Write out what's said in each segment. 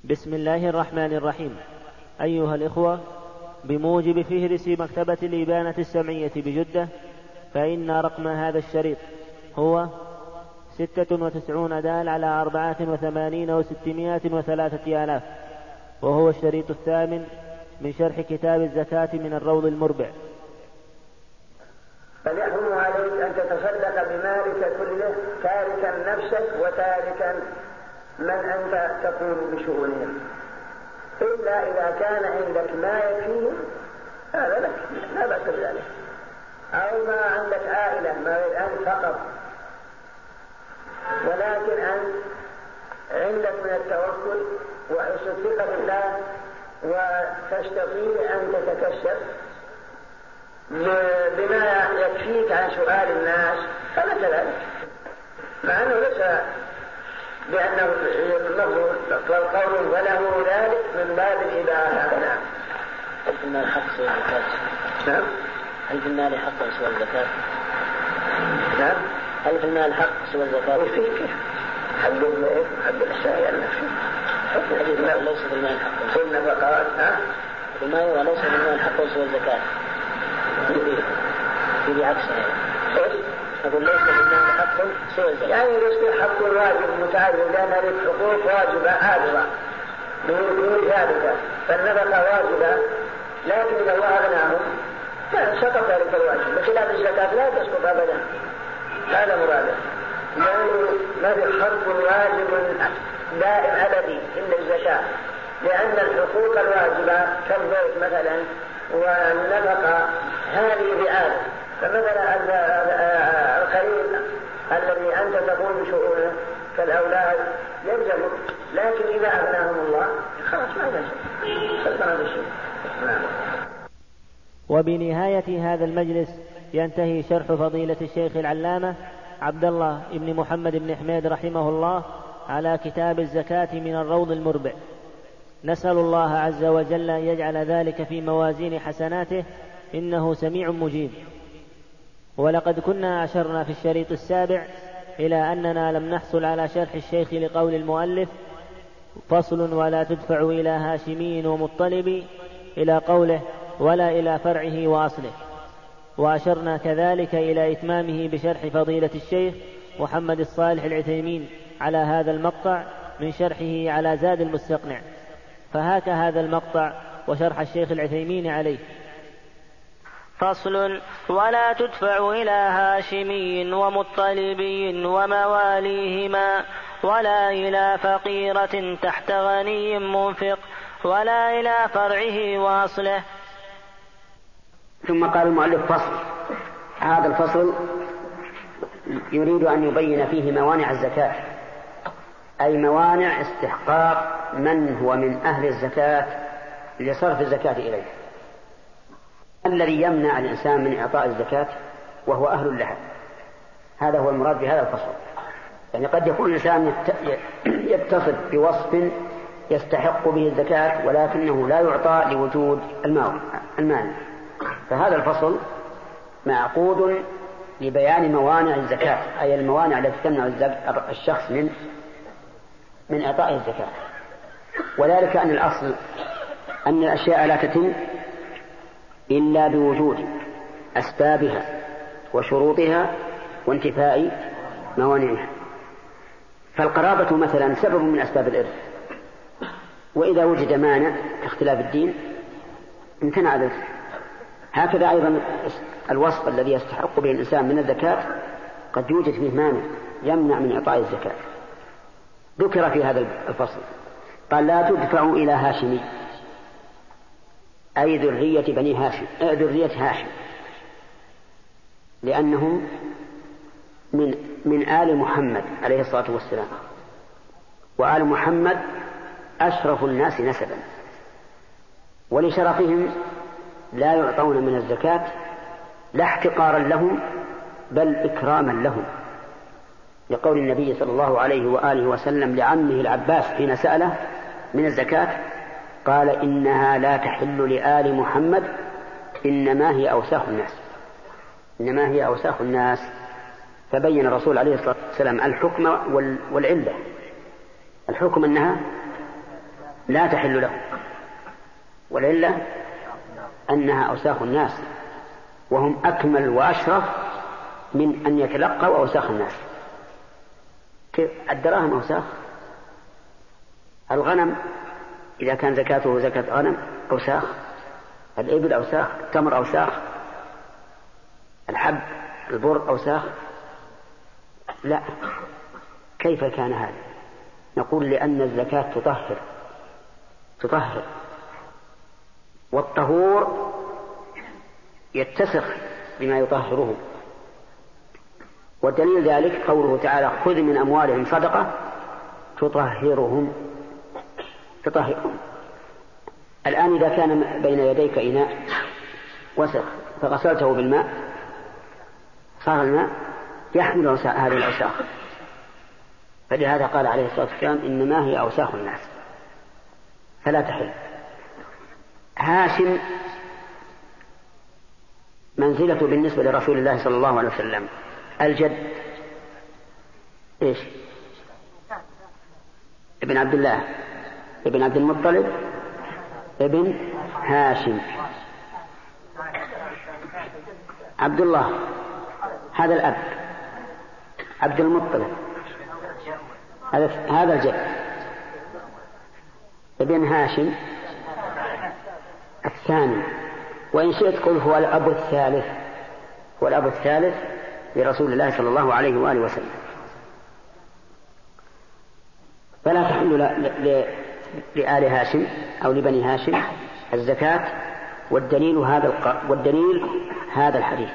بسم الله الرحمن الرحيم. أيها الإخوة، بموجب فهرس مكتبة الإبانة السمعية بجدة، فإن رقم هذا الشريط هو 96 دال على 84 و603 آلاف، وهو الشريط الثامن من شرح كتاب الزكاة من الروض المربع. فيحرم عليك أن تتصدق بمالك كله تاركا نفسك وتاركا من أنت تقوم بشؤونهم، إلا إذا كان عندك ما يكفيه هذا لك لا بأس بذلك، أو ما عندك عائلة ما أنت فقط، ولكن أنت عندك من التوكل وحسن الثقة بالله وتستطيع أن تتكشف بما يكفيك عن سؤال الناس فلك ذلك، مع أنه ليس بأنه قول وله ذلك من باب الإباحة. نعم. هل في المال حق سوى الزكاة؟ نعم. هل في المال حق سوى الزكاة؟ نعم. هل في المال حق سوى الزكاة؟ وفيك حق الأشياء النفسية. ليس في المال حق سوى النفقات. المال وليس في المال حق سوى الزكاة. في عكسها. أقول ليس في المال حق سوى الزكاة. يعني ليس حق واجب متعدد، لأن هذه الحقوق واجبة عادلة من ثابتة، فالنفقة واجبة، لكن إذا الله أغناهم سقط ذلك الواجب، بخلاف الزكاة لا تسقط أبدا. هذا مراده، يعني ما في حق واجب دائم أبدي إلا الزكاة، لأن الحقوق الواجبة كالبيت مثلا والنفقة هذه بعادة، فمثلا القريب الذي أنت تقوم بشؤونه كالأولاد يلزمك، لكن إذا أغناهم الله خلاص ما يلزم هذا الشيء. وبنهاية هذا المجلس ينتهي شرح فضيلة الشيخ العلامة عبد الله بن محمد بن حميد رحمه الله على كتاب الزكاة من الروض المربع. نسأل الله عز وجل أن يجعل ذلك في موازين حسناته، إنه سميع مجيب. ولقد كنا أشرنا في الشريط السابع إلى أننا لم نحصل على شرح الشيخ لقول المؤلف فصل ولا تدفع إلى هاشمي ومطلب إلى قوله ولا إلى فرعه وأصله، وأشرنا كذلك إلى إتمامه بشرح فضيلة الشيخ محمد الصالح العثيمين على هذا المقطع من شرحه على زاد المستقنع، فهاك هذا المقطع وشرح الشيخ العثيمين عليه. فصل ولا تدفع إلى هاشمي ومطلبي ومواليهما ولا إلى فقيرة تحت غني منفق ولا إلى فرعه وأصله. ثم قال المؤلف فصل. هذا الفصل يريد أن يبين فيه موانع الزكاة، أي موانع استحقاق من هو من أهل الزكاة لصرف الزكاة إليه. الذي يمنع الإنسان من إعطاء الزكاة وهو أهل لها، هذا هو المراد بهذا الفصل. يعني قد يكون الإنسان يتصف بوصف يستحق به الزكاة ولكنه لا يعطى لوجود المال، فهذا الفصل معقود لبيان موانع الزكاة، أي الموانع التي تمنع الشخص من إعطاء الزكاة. وذلك أن الأصل أن الأشياء لا تتم إلا بوجود أسبابها وشروطها وانتفاء موانعها. فالقرابة مثلا سبب من أسباب الإرث، وإذا وجد مانع كاختلاف الدين امتنع الإرث. هكذا أيضا الوصف الذي يستحق به الإنسان من الزكاة قد يوجد فيه مانع يمنع من إعطاء الزكاة، ذكر في هذا الفصل. قال لا تدفع إلى هاشمي، أي ذرية بني هاشم، ذرية هاشم، لأنهم من آل محمد عليه الصلاة والسلام، وآل محمد أشرف الناس نسبا، ولشرفهم لا يعطون من الزكاة لا احتقارا لهم بل إكراما لهم، لقول النبي صلى الله عليه وآله وسلم لعمه العباس حين سأله من الزكاة قال إنها لا تحل لآل محمد إنما هي أوساخ الناس، إنما هي أوساخ الناس. فبين الرسول عليه الصلاة والسلام الحكم والعلة. الحكم أنها لا تحل له، ولإلا أنها أوساخ الناس، وهم أكمل وأشرف من أن يتلقوا أوساخ الناس. الدراهم أوساخ، الغنم إذا كان زكاته زكاة غنم أوساخ، الإبل أوساخ، التمر أوساخ، الحب البر أوساخ. لا، كيف كان هذا؟ نقول لأن الزكاة تطهر، والطهور يتسخ بما يطهره، والدليل ذلك قوله تعالى: خذ من أموالهم صدقة تطهرهم. الآن إذا كان بين يديك إناء وسخ فغسلته بالماء صار الماء يحمل هذه الأوساخ، فلهذا قال عليه الصلاة والسلام: إنما هي أوساخ الناس فلا تحل. هاشم منزلته بالنسبة لرسول الله صلى الله عليه وسلم الجد إيش؟ ابن عبد الله ابن عبد المطلب ابن هاشم. عبد الله هذا الأب، عبد المطلب هذا الجد، ابن هاشم الثاني، وإن شئت قل هو الأب الثالث، والأب الثالث لرسول الله صلى الله عليه وآله وسلم. فلا تحل لآل هاشم أو لبني هاشم الزكاة، والدليل هذا الحديث.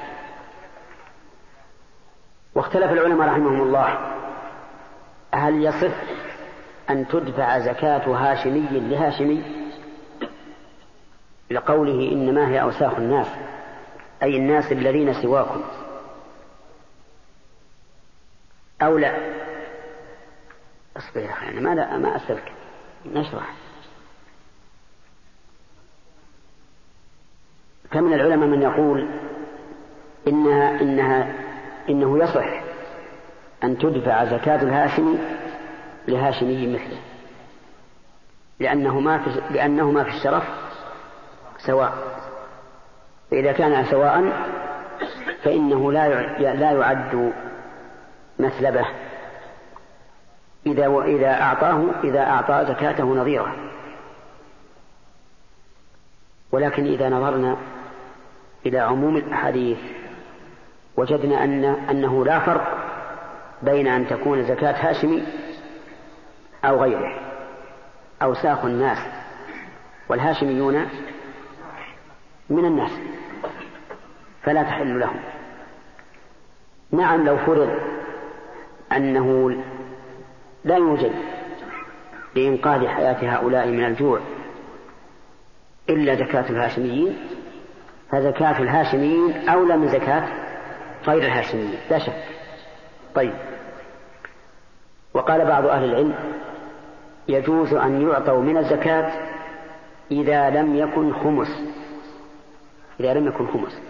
واختلف العلماء رحمهم الله هل يصح أن تدفع زكاة هاشمي لهاشمي لقوله: إنما هي أوساخ الناس، أي الناس الذين سواكم، أو لا؟ اصبر يا أخي، أنا ما أسألك، نشرح. فمن العلماء من يقول إنه يصح أن تدفع زكاة الهاشمي لهاشمي مثله، لأنهما في الشرف سواء، فإذا كان سواء فإنه لا يعد مثلبة إذا أعطى زكاته نظيرة. ولكن إذا نظرنا إلى عموم الأحاديث وجدنا أنه لا فرق بين أن تكون زكاة هاشمي أو غيره. أوساخ الناس، والهاشميون من الناس فلا تحل لهم. نعم، لو فرض أنه لا يوجد لإنقاذ حياة هؤلاء من الجوع إلا زكاة الهاشميين، فزكاة الهاشميين أولى من زكاة غير الهاشميين لا شك. طيب، وقال بعض أهل العلم: يجوز أن يعطوا من الزكاة إذا لم يكن خمس،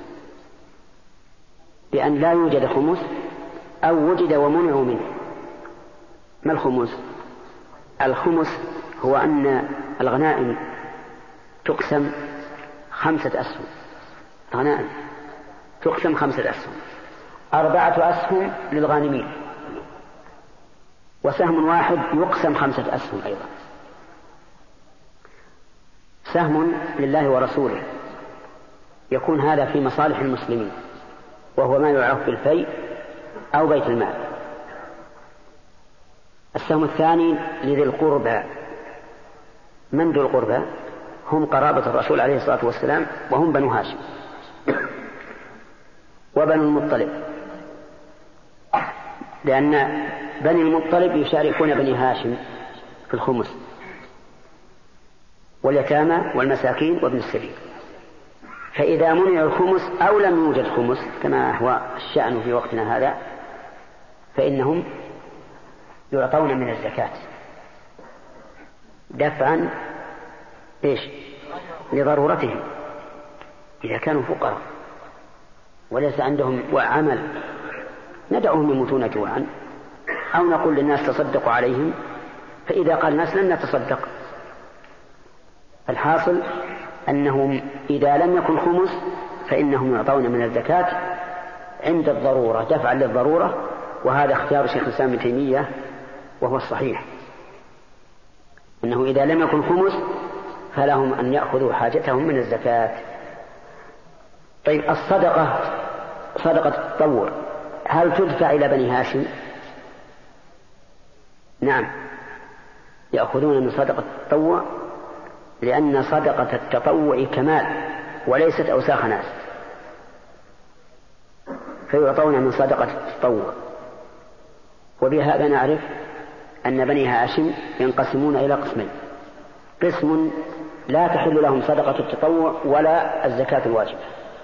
لأن لا يوجد خمس أو وجد ومنعوا منه. ما الخمس؟ الخمس هو أن الغنائم تقسم 5 أسهم، غنائم تقسم 5 أسهم، 4 أسهم للغانمين، وسهم واحد يقسم 5 أسهم أيضا. سهم لله ورسوله، يكون هذا في مصالح المسلمين، وهو ما يعرف بالفيء أو بيت المال. السهم الثاني لذي القربى. من ذو القربى؟ هم قرابة الرسول عليه الصلاة والسلام، وهم بنو هاشم وبنو المطلب، لأن بني المطلب يشاركون بني هاشم في الخمس، واليتامى والمساكين وابن السبيل. فإذا منع الخمس أو لم يوجد خمس كما هو الشأن في وقتنا هذا، فإنهم يعطون من الزكاة دفعا لضرورتهم، إذا كانوا فقراء وليس عندهم عمل ندعوهم يموتون جوعا، أو نقول للناس تصدقوا عليهم، فإذا قال الناس لن نتصدق الحاصل أنهم إذا لم يكن خمس فإنهم يعطون من الزكاة عند الضرورة دفعا للضرورة، وهذا اختيار شيخ الإسلام ابن تيمية وهو الصحيح، أنه إذا لم يكن خمس فلهم أن يأخذوا حاجتهم من الزكاة. طيب الصدقة، صدقة التطوع، هل تدفع إلى بني هاشم؟ نعم، يأخذون من صدقة التطوع، لأن صدقة التطوع كمال وليست أوساخ ناس، فيعطون من صدقة التطوع. وبهذا نعرف أن بني هاشم ينقسمون إلى قسمين: قسم لا تحل لهم صدقة التطوع ولا الزكاة الواجبة،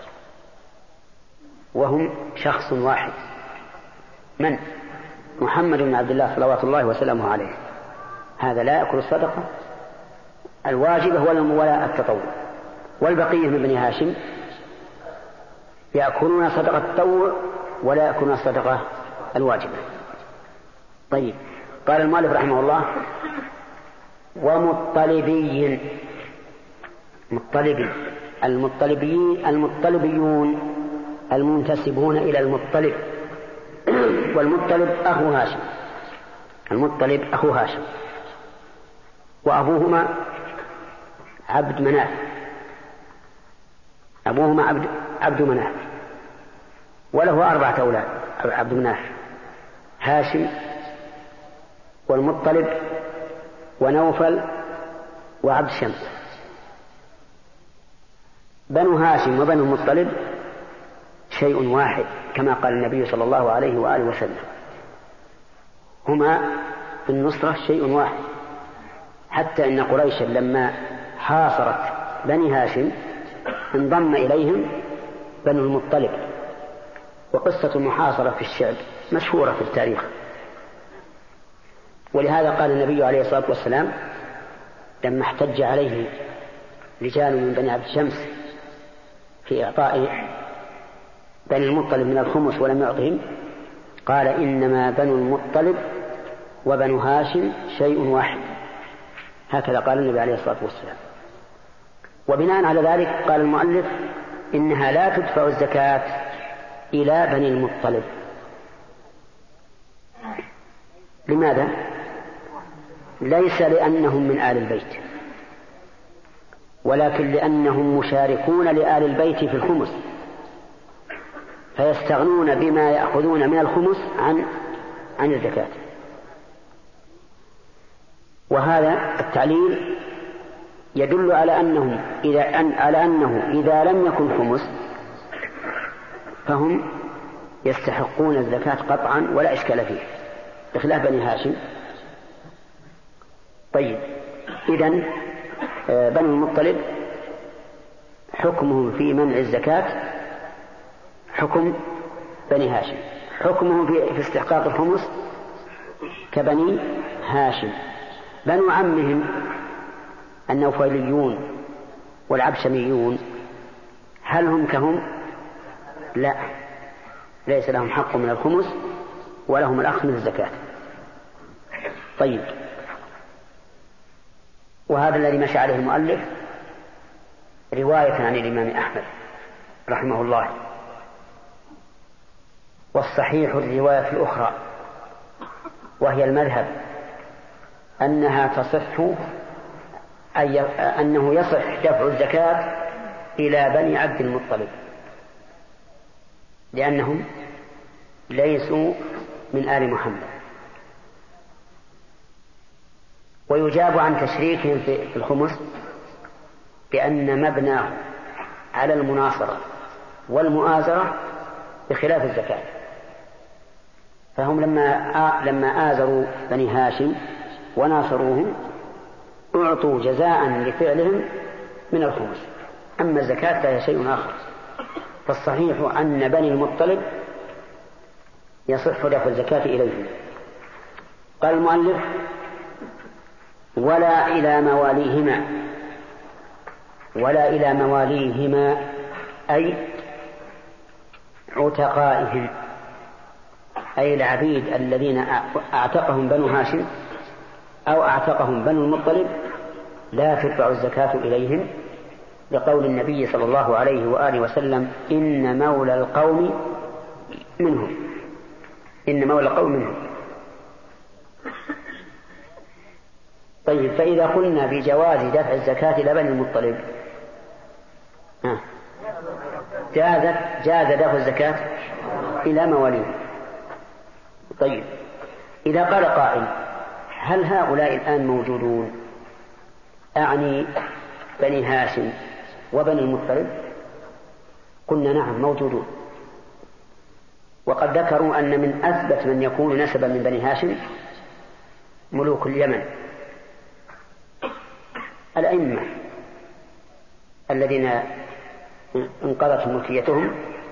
وهم شخص واحد، من؟ محمد بن عبد الله صلوات الله وسلامه عليه، هذا لا يأكل الصدقة الواجبة ولا التطوع. والبقية من بني هاشم يأكلون صدقة التطوع ولا يأكلون الصدقة الواجبة. طيب، قال المؤلف رحمه الله: ومطلبي. المطلبيون المنتسبون إلى المطلب، والمطلب أخو هاشم، المطلب أخو هاشم، وأبوهما عبد مناف، أبوهما عبد مناف، وله 4 أولاد: عبد مناف، هاشم، والمطلب، ونوفل، وعبد شمس. بنو هاشم وبنو المطلب شيء واحد، كما قال النبي صلى الله عليه وآله وسلم: هما في النصرة شيء واحد. حتى إن قريشا لما حاصرت بني هاشم انضم إليهم بنو المطلب، وقصة المحاصرة في الشعب مشهورة في التاريخ. ولهذا قال النبي عليه الصلاة والسلام لما احتج عليه رجال من بني عبد شمس في إعطاء بني المطلب من الخمس ولم يعطهم، قال: إنما بنو المطلب وبنو هاشم شيء واحد. هكذا قال النبي عليه الصلاة والسلام. وبناء على ذلك قال المؤلف: إنها لا تدفع الزكاة إلى بني المطلب. لماذا؟ ليس لأنهم من آل البيت، ولكن لأنهم مشاركون لآل البيت في الخمس، فيستغنون بما يأخذون من الخمس عن الزكاة. وهذا التعليل يدل على أنه إذا لم يكن خمس فهم يستحقون الزكاة قطعا ولا إشكال فيه، بخلاف بني هاشم. طيب، إذن بني المطلب حكمهم في منع الزكاة حكم بني هاشم، حكمهم في استحقاق الخمس كبني هاشم. بنو عمهم النوفليون والعبشميون هل هم كهم؟ لا، ليس لهم حق من الخمس ولهم الأخذ من الزكاة. طيب، وهذا الذي مشى عليه المؤلف رواية عن الإمام أحمد رحمه الله. والصحيح الرواية الأخرى وهي المذهب أنها تصح، أنه يصح دفع الزكاة إلى بني عبد المطلب، لأنهم ليسوا من آل محمد. ويجاب عن تشريكهم في الخمس بأن مبناه على المناصرة والمؤازرة بخلاف الزكاة. فهم لما آزروا بني هاشم وناصروهم أعطوا جزاء لفعلهم من الخمس، أما الزكاة فهي شيء آخر. فالصحيح أن بني المطلب يصح دفع الزكاة إليهم. قال المؤلف: ولا إلى مواليهما أي عتقائهم، أي العبيد الذين أعتقهم بنو هاشم أو أعتقهم بنو المطلب لا تدفع الزكاة إليهم، لقول النبي صلى الله عليه وآله وسلم: إن مولى القوم منهم. إن مولى القوم منهم. طيب، فإذا قلنا بجواز دفع الزكاة إلى بني المطلب، جاز دفع الزكاة إلى مواليه. طيب، إذا قال قائل: هل هؤلاء الآن موجودون؟ أعني بني هاشم وبني المطلب. قلنا: نعم، موجودون. وقد ذكروا أن من أثبت من يكون نسبا من بني هاشم ملوك اليمن، الأئمة الذين انقضت ملكيتهم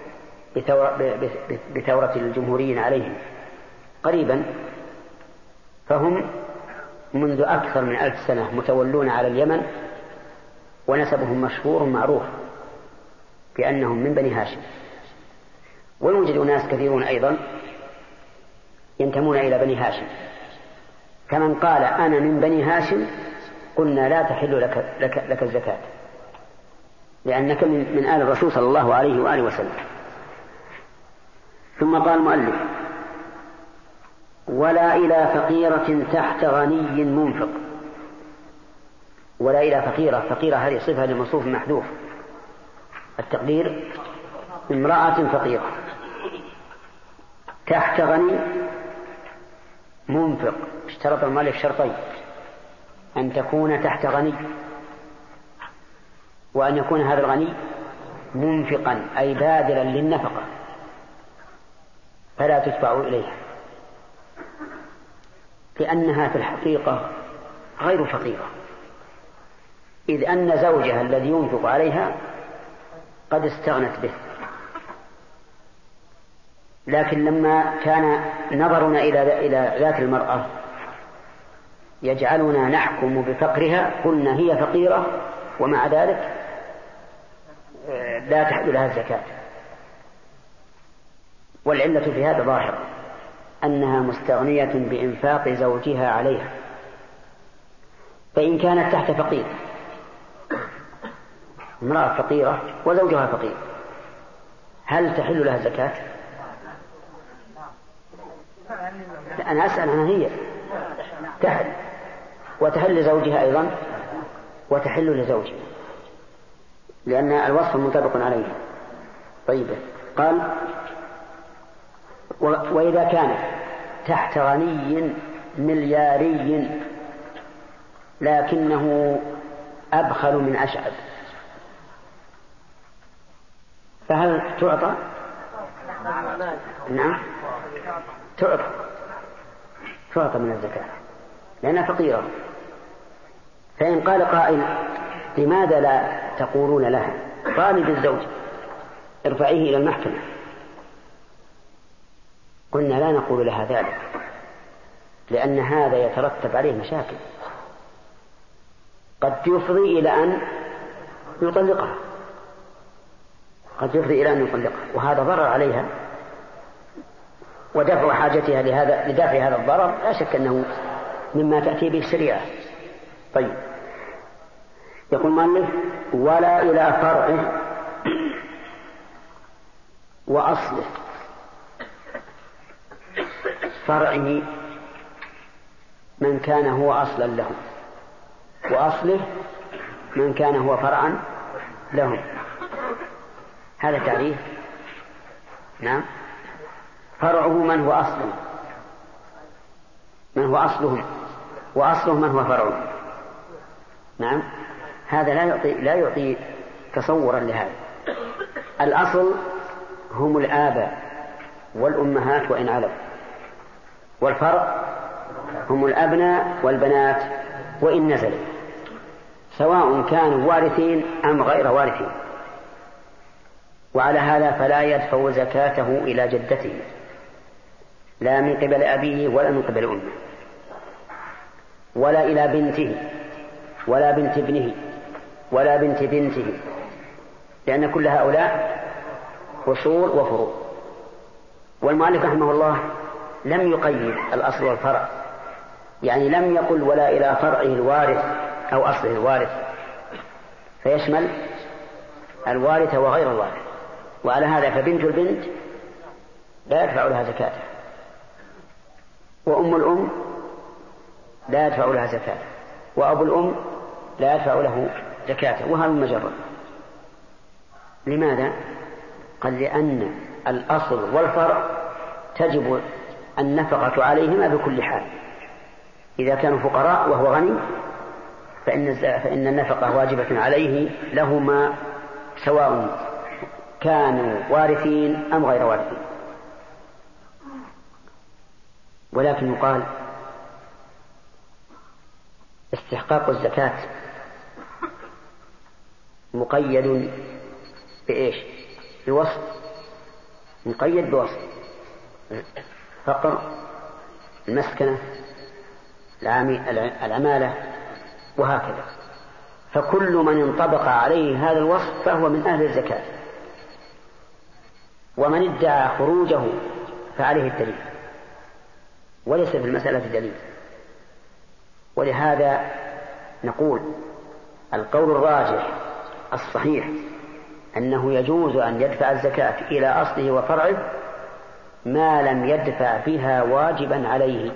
بثورة الجمهوريين عليهم قريبا، فهم منذ أكثر من 1000 سنة متولون على اليمن، ونسبهم مشهور معروف بأنهم من بني هاشم. ويوجد ناس كثيرون أيضا ينتمون إلى بني هاشم، كمن قال: أنا من بني هاشم، قلنا: لا تحل لك الزكاة، لأنك من آل الرسول صلى الله عليه وآله وسلم. ثم قال المؤلف: ولا إلى فقيرة تحت غني منفق. ولا إلى فقيرة. فقيرة هذه صفة لموصوف محذوف، التقدير: امرأة فقيرة تحت غني منفق. اشترط المؤلف شرطين: أن تكون تحت غني، وأن يكون هذا الغني منفقا أي بادلا للنفقة، فلا تدفع إليها، لأنها في الحقيقة غير فقيرة، إذ أن زوجها الذي ينفق عليها قد استغنت به. لكن لما كان نظرنا إلى ذات المرأة يجعلنا نحكم بفقرها، قلنا: هي فقيرة، ومع ذلك لا تحل لها الزكاة. والعلة في هذا ظاهرة، أنها مستغنية بإنفاق زوجها عليها. فإن كانت تحت فقير، امرأة فقيرة وزوجها فقير، هل تحل لها الزكاة؟ أنا أسأل عنها. هي تحل، وتحل لزوجها أيضا، وتحل لزوجها، لأن الوصف منطبق عليه. طيب، قال: وإذا كانت تحت غني ملياري لكنه أبخل من أشعب، فهل تعطى؟ نعم، تعطى من الزكاة لأنها فقيرة. فإن قال قائل: لماذا لا تقولون لها طالب الزوج ارفعيه إلى المحكمة؟ قلنا: لا نقول لها ذلك، لأن هذا يترتب عليه مشاكل، قد يفضي إلى أن يطلقها، وهذا ضرر عليها، ودفع حاجتها لدافع هذا الضرر لا شك أنه مما تأتي به الشريعة. طيب، يقول المؤلف: ولا إلى فرعه وأصله. فرعه من كان هو أصلا له، وأصله من كان هو فرعا له. هذا تعريف. نعم، فرعه من هو أصله، وأصله من هو فرعه. نعم، هذا لا يعطي تصورا لهذا. الأصل هم الآباء والأمهات وإن علوا، والفرع هم الأبناء والبنات وإن نزلوا، سواء كانوا وارثين أم غير وارثين. وعلى هذا فلا يدفع زكاته إلى جدته، لا من قبل أبيه ولا من قبل أمه، ولا إلى بنته ولا بنت ابنه ولا بنت بنته، لأن كل هؤلاء أصول وفروع. والمؤلف رحمه الله لم يقيد الأصل والفرع، يعني لم يقل: ولا إلى فرعه الوارث أو أصله الوارث، فيشمل الوارث وغير الوارث. وعلى هذا فبنت البنت لا يدفع لها زكاة، وأم الأم لا يدفع لها زكاة، وأبو الأم لا يدفع له زكاة، وهذا المجرد. لماذا؟ قال لأن الأصل والفرع تجب النفقة عليهما بكل حال. إذا كانوا فقراء وهو غني فإن النفقة واجبة عليه لهما سواء كانوا وارثين أم غير وارثين. ولكن يقال استحقاق الزكاة مقيد بإيش؟ بوصف، مقيد بوصف: فقر، المسكنة، العمالة، وهكذا. فكل من انطبق عليه هذا الوصف فهو من أهل الزكاة، ومن ادعى خروجه فعليه الدليل، وليس في المسألة دليل. ولهذا نقول القول الراجح الصحيح أنه يجوز أن يدفع الزكاة إلى أصله وفرعه ما لم يدفع فيها واجبا عليه.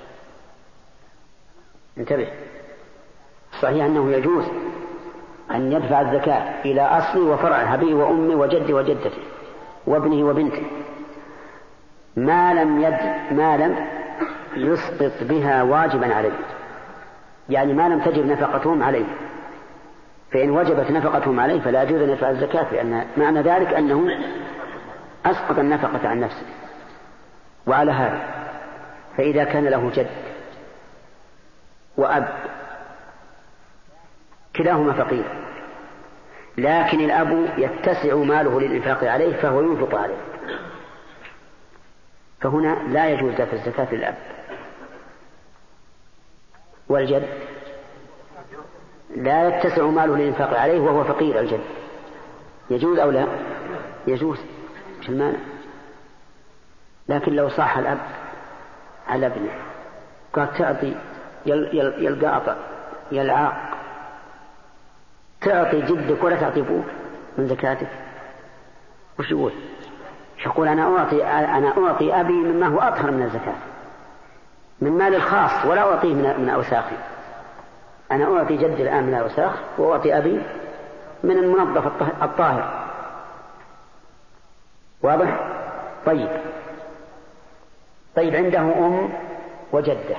انتبه، صحيح أنه يجوز أن يدفع الزكاة إلى أصله وفرعه، أبيه وأمه وجده وجدته وابنه وبنته، ما لم يسقط بها واجبا عليه، يعني ما لم تجب نفقتهم عليه. فإن وجبت نفقتهم عليه فلا يجوز أن يدفع الزكاة، لأن معنى ذلك أنه أسقط النفقة عن نفسه. وعلى هذا فإذا كان له جد وأب كلاهما فقير، لكن الأب يتسع ماله للإنفاق عليه فهو ينفق عليه، فهنا لا يجوز دفع الزكاة للأب. والجد لا يتسع ماله للإنفاق عليه وهو فقير، الجد يجوز أو لا؟ يجوز، مش المانع. لكن لو صاح الأب على ابنه قال تعطي يلقاطع يلعاق، تعطي جدك ولا تعطي ابوك من زكاتك، وش يقول؟ يقول أنا أعطي أبي مما هو أطهر من الزكاة، من مال الخاص، ولا أعطيه من أوساخي. أنا أعطي جدي الآن من الأوساخ، وأعطي أبي من المنظف الطاهر. واضح؟ طيب عنده أم وجدة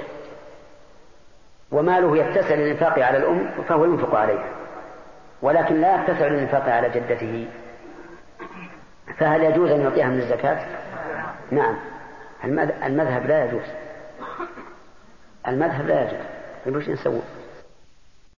وماله يتسع للإنفاق على الأم فهو ينفق عليها، ولكن لا يتسع للإنفاق على جدته، فهل يجوز أن يعطيها من الزكاة؟ نعم. المذهب لا يجوز، المذهب لا يجوز. وش نسوي؟